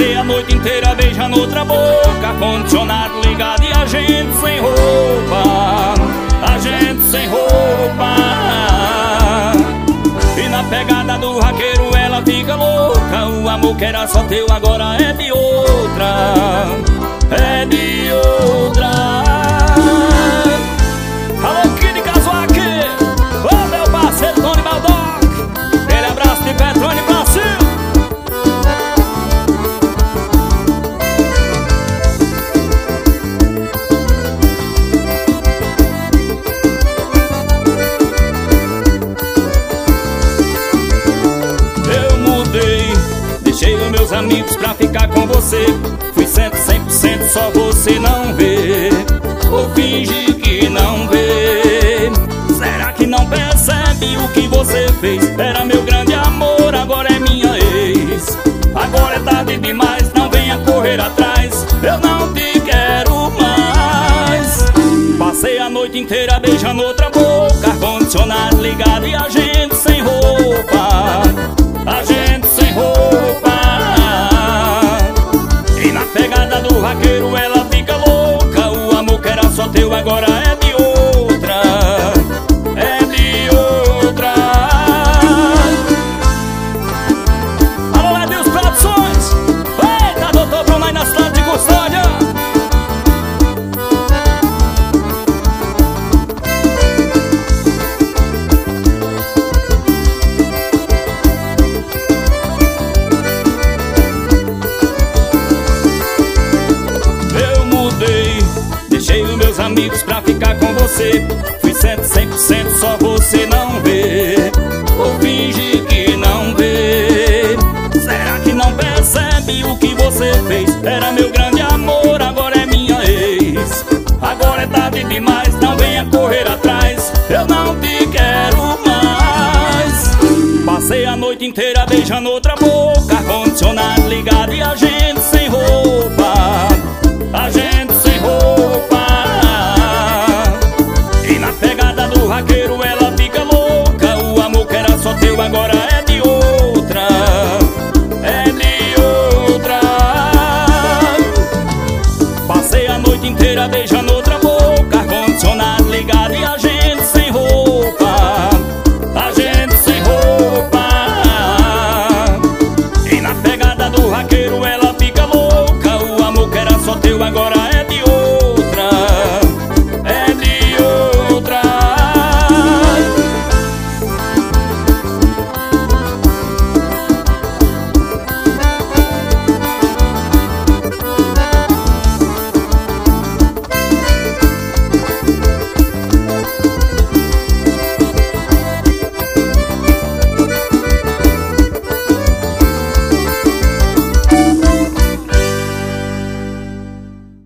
Passei a noite inteira beijando outra boca, ar-condicionado ligado e a gente sem roupa, a gente sem roupa. E na pegada do raqueiro ela fica louca. O amor que era só teu agora é de outra, é de outra. Alô, Kid Kazuaki, ô meu parceiro Tony Baldock, aquele abraço de Petrone Brasil. Deixei os meus amigos pra ficar com você. Fui 100% só você não vê, ou finge que não vê. Será que não percebe o que você fez? Era meu grande amor, agora é minha ex. Agora é tarde demais, não venha correr atrás, eu não te quero mais. Passei a noite inteira beijando outra boca, ar-condicionado ligado e a gente sem roupa, a gente sem roupa. E na pegada do raqueiro ela fica louca. O amor que era só teu agora é de outra, é de outra. Alô, Ledils Produções, eita, doutor Bruno aí na cidade de Custódia. Deixei os meus amigos pra ficar com você. Fui 100% só você não vê, ou finge que não vê. Será que não percebe o que você fez? Era meu grande amor, agora é minha ex. Agora é tarde demais, não venha correr atrás, eu não te quero mais. Passei a noite inteira beijando outra boca, ar-condicionado ligado e a gente sem roupa, a gente sem roupa. E na pegada do raqueiro ela fica louca. O amor que era só teu agora é de outra, é de outra. Passei a noite inteira beijando outra boca, ar-condicionado ligado e a gente sem roupa, a gente sem roupa. E na pegada do raqueiro ela fica louca. O amor que era só teu agora